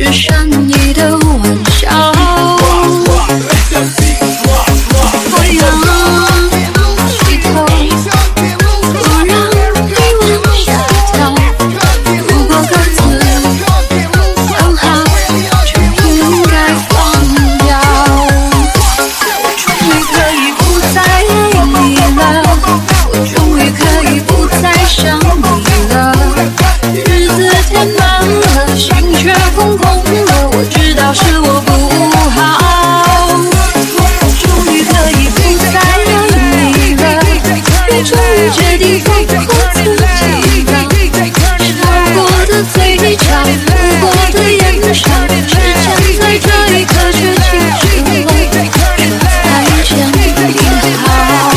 是善意的玩笑。我仰起头，不让你往下跳。如果歌词很好，就应该放掉。我终于可以不再爱你了，我终于可以不再想你了。日子填满了，心却空空的，我知道是我不好。我终于可以不再爱你了，也终于决定放过自己了。笑过的嘴角，哭过的眼梢，时间在这一刻却静止了，再见你好。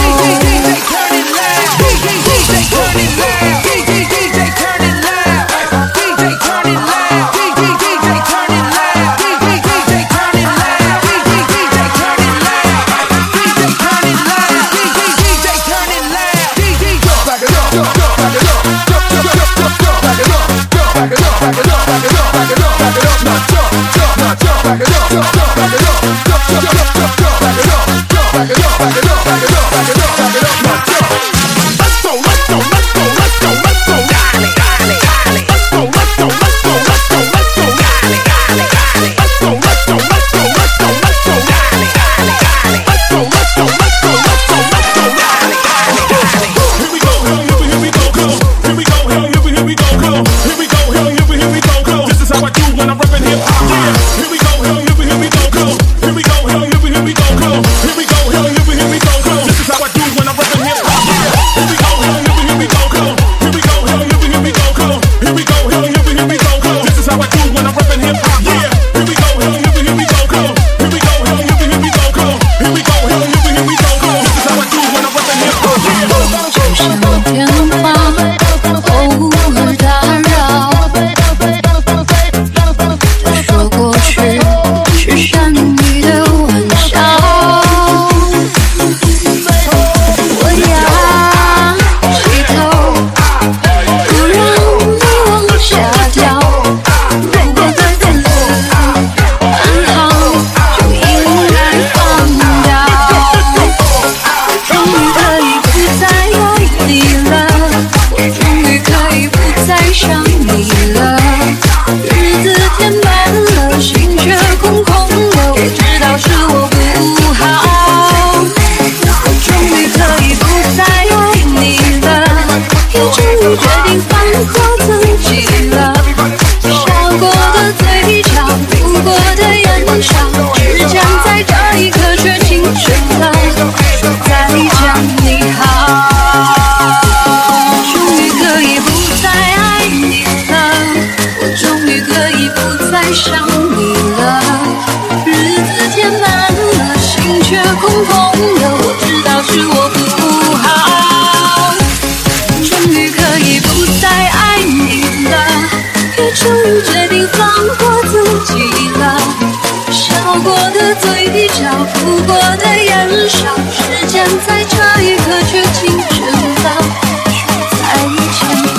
终于决定放过自己了，笑过的嘴角，哭过的眼梢，时间在这一刻却静止了，说再见。